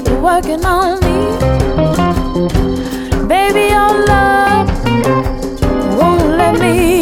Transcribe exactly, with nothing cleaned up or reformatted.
working on me. Baby, your love won't let me